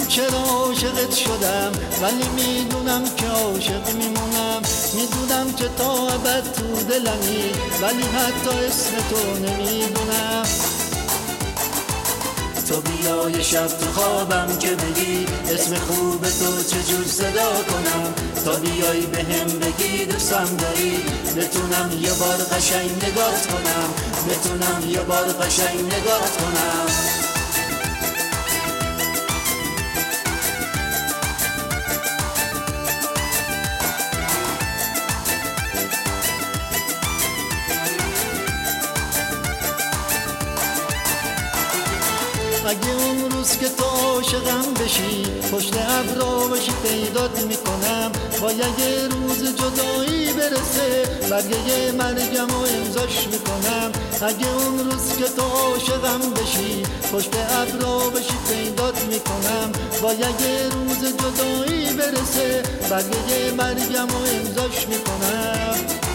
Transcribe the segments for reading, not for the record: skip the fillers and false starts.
چرا عاشقت شدم، ولی میدونم که عاشق میمونم. میدونم که تا ابد تو دلمی، ولی حتی اسم تو نمیدونم. تو بیا یه شب تو خوابم که بگی اسم خوب تو چجور صدا کنم. تا بیای به هم بگی دوستم داری، بتونم یه بار قشنگ نگات کنم، بتونم یه بار قشنگ نگات کنم. اگه اون روز که تو عاشقم بشی، پشت ابرا باشی پیدات میکنم. باید یه روز جدایی برسه، برگه مرگم و امضاش میکنم. اگه اون روز که تو عاشقم بشی، پشت ابرا باشی پیدات میکنم. باید یه روز جدایی برسه، برگه مرگم و امضاش میکنم.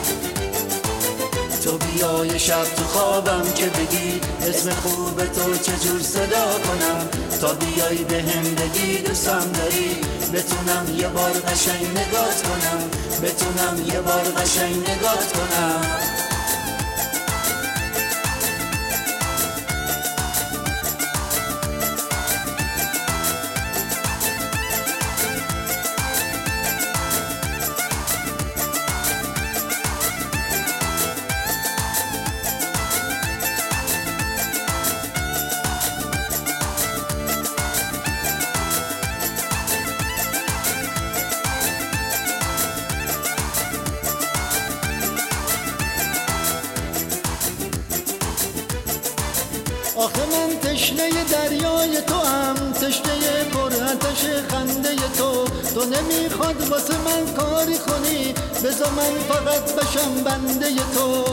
تو بیا یه شب تو خوابم که بگی اسم خوب تو چجور صدا کنم. تا بیای به هم بگی دوستم داری، بتونم یه بار قشنگ نگات کنم، بتونم یه بار قشنگ نگات کنم. آخه من تشنه دریای تو هم، تشنه پرآتش خنده تو. تو نمیخواد واسه من کاری کنی، بذار من فقط بشم بنده تو.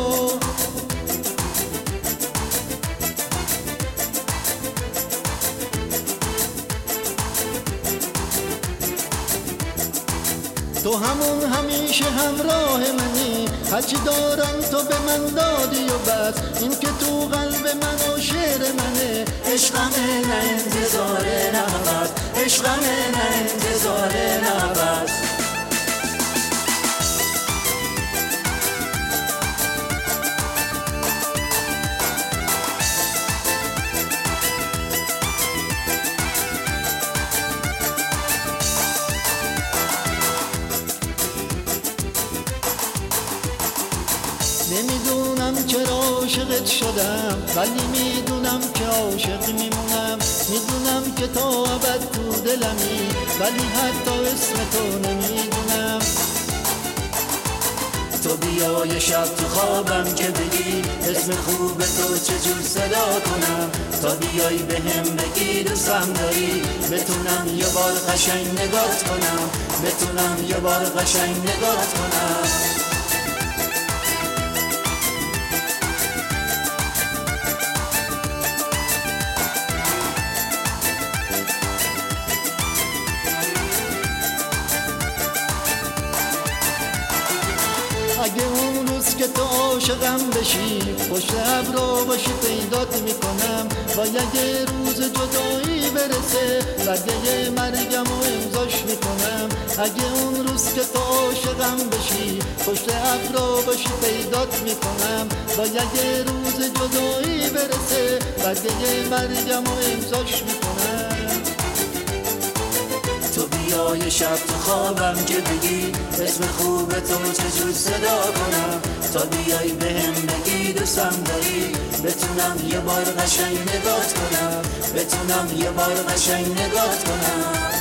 تو همون همیشه همراه منی، هرچی دارم تو به من دادی و بس. این که تو قلب من و شعر منه، عشقمه نه انتظاره نه بس، عشقمه نه انتظاره نه بس. نمیدونم چرا عاشقت شدم، ولی میدونم که عاشق میمونم. میدونم که تا ابد تو دلمی، ولی حتی اسم تو نمیدونم. تو بیا یه شب تو خوابم که بگی اسم خوب تو چجور صدا کنم. تا بیای به هم بگی دوستم داری، بتونم یه بار قشنگ نگات کنم، بتونم یه بار قشنگ نگات کنم. اگه اون روز که تو عاشقم بشی، پشت ابرا باشی پیدات میکنم. باید یه روز جدایی برسه، برگه مرگم و امضاش میکنم. اگه اون روز که تو عاشقم بشی، پشت ابرا باشی پیدات میکنم. باید یه روز جدایی برسه، برگه مرگم و امضاش میکنم. تو بیا یه شب تو خوابم که بگی اسم خوب تو چجور صدا کنم. تا بیای به هم بگی دوستم داری، بتونم یه بار قشنگ نگات کنم، بتونم یه بار قشنگ نگات کنم.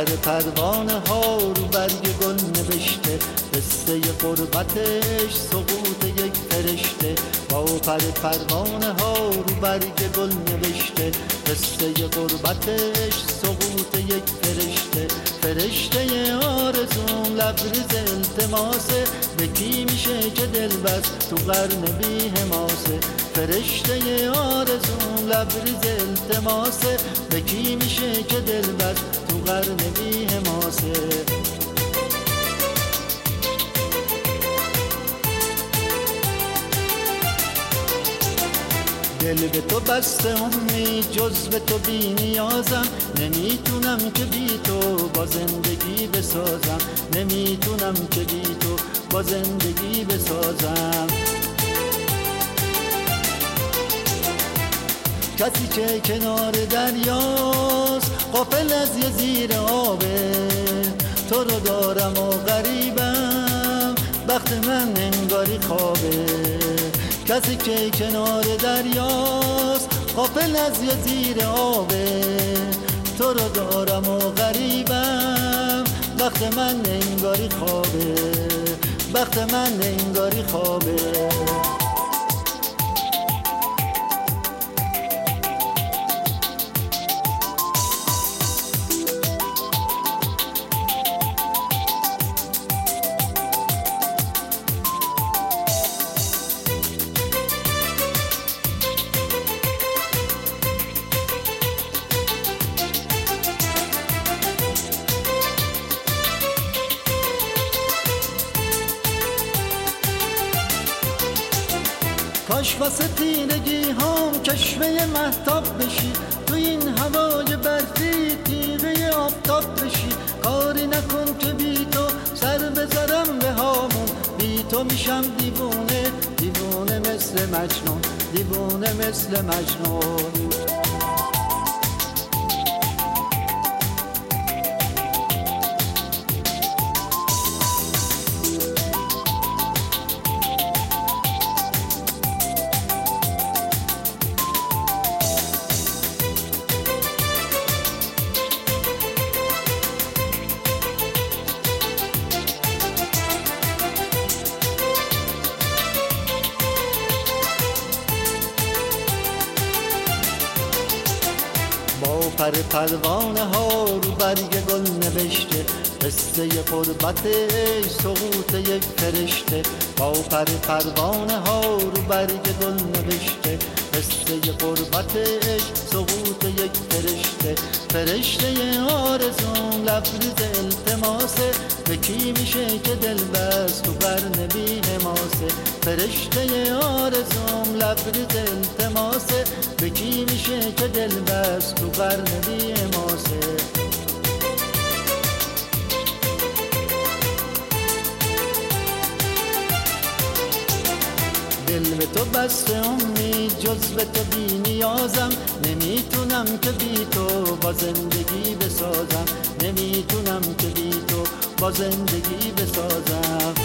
پر پروانه ها رو برگ گل نوشته، قصه غربتش سقوط یک فرشته. با پر پروانه ها رو برگ گل نوشته، قصه غربتش سقوط یک فرشته. فرشته آرزوم لبریز التماسه، به کی میشه که دل بس تو قرن بی حماسه. فرشته آرزوم لبریز التماسه، به کی میشه که دل بس تو قرن بی حماسه. دل به تو بسته امید جز به تو بی نیازم، نمیتونم که بی تو با زندگی بسازم، نمیتونم که بی تو با زندگی بسازم. کسی که کنار دریاست غافل از یه زیر آبه، تو رو دارم و غریبم بخت من انگاری خوابه. کسی که کنار دریاست غافل از یه زیر آبه، تو رو دارم و غریبم بخت من انگاری خوابه، بخت من انگاری خوابه. کاش واسه تیرگی هم کشوه مهتاب بشی، تو این هوای برفی تیغه آفتاب بشی. کاری نکن که بی تو سر بذارم به هامون، بی تو میشم دیوونه، دیوونه مثل مجنون، دیوونه مثل مجنون. با پر پروانه ها رو برگ گل نوشته، قصه غربتش سقوط یک فرشته. با پر پروانه ها رو برگ گل نوشته، قصه غربتش سقوط یک فرشته. فرشته آرزوم لبریز التماسه، به کی میشه که دل بس تو قرن بی حماسه. فرشته آرزوم لبریز التماسه، به کی میشه که دل بس تو قرن بی حماسه. دل به تو بسته امید جز به تو بی نیازم، نمیتونم که بی تو با زندگی بسازم، نمیتونم که بی تو با زندگی بسازم.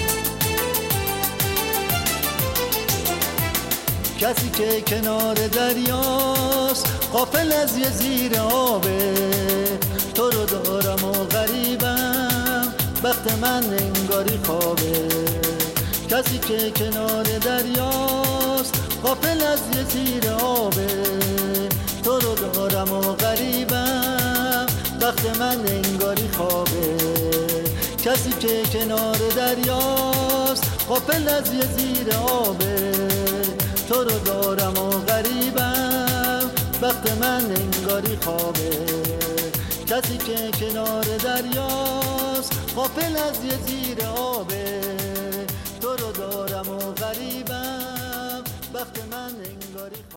کسی که کنار دریاست غافل از یه زیر آبه، تو رو دارم و غریبم بخت من انگاری خوابه. کسی که کنار دریاست غافل از یه زیر آبه، تو رو دارم و غریبم بخت من انگاری خوابه. کسی که کنار دریاست غافل از یه زیر آبه، تو رو دارم و غریبم بخت من انگاری خوابه. کسی که کنار دریاست غافل از یه زیر آبه، تو رو دارم و غریبم بخت من انگاری خوابه.